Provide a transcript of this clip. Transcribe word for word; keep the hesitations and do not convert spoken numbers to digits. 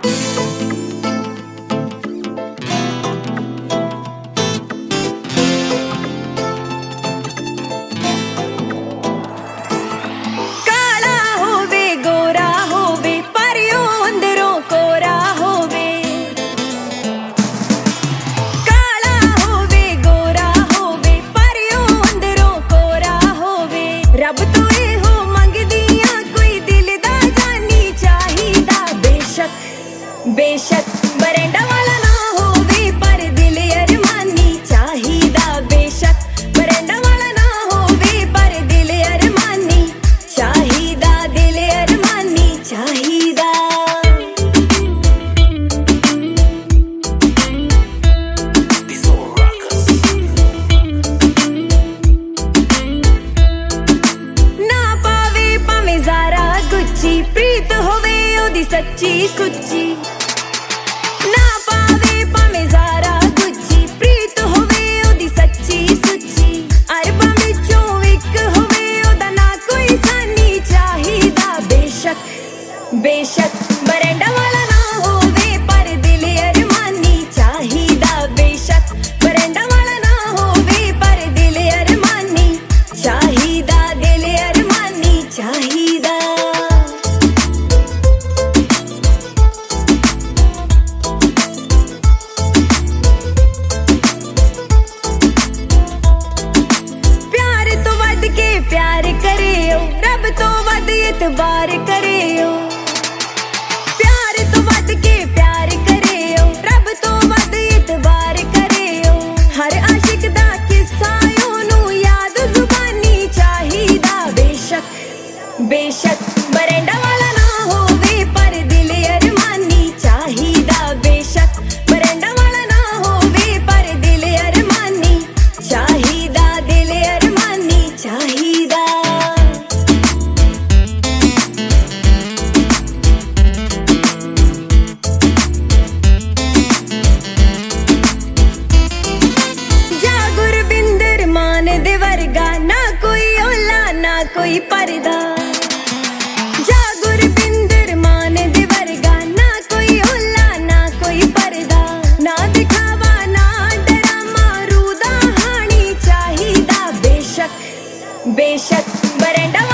बेशक बरेंडा वाला ना होवे पर दिल अरमानी चाहिदा। बेशक बरेंडा वाला ना होवे पर दिल अरमानी चाहिदा। दिल अरमानी चाहिदा। ना पावे भावें ज़ारा गुच्ची प्रीत होवे ओदी सच्ची सुच्ची। ना पावे भावें ज़ारा गुच्ची प्रीत होवे ओदी सच्ची सुच्ची। अरबां विचों इक होवे ओदा ना कोई सानी चाहिदा। बेशक बेशक बरेंडा वाला ना होवे पर दिल अरमानी चाहिदा। बेशक बरेंडा वाला ना होवे पर दिल अरमानी चाहिदा। दिल अरमानी चाहिदा। प्यार करियो रब तो वध इतबार करियो। प्यार तो वध के प्यार करियो रब तो वध इतबार करियो। हर आशिक दा किस्सा ओनू याद जुबानी चाहिदा। बेशक बेशक बरेंडा वाला ना होवे पर दिल अरमानी चाहिदा। बेशक बरेंडा वाला ना होवे पर दिल अरमानी चाहिदा। दिल अरमानी चाहिदा। ना कोई ओला ना कोई पर्दा। जा गुरबिंदर मान दे वर्गा ना कोई ओला ना कोई पर्दा। ना दिखावा ना डरामा रूदा हानी चाहिदा। बेशक बेशक बरेंडा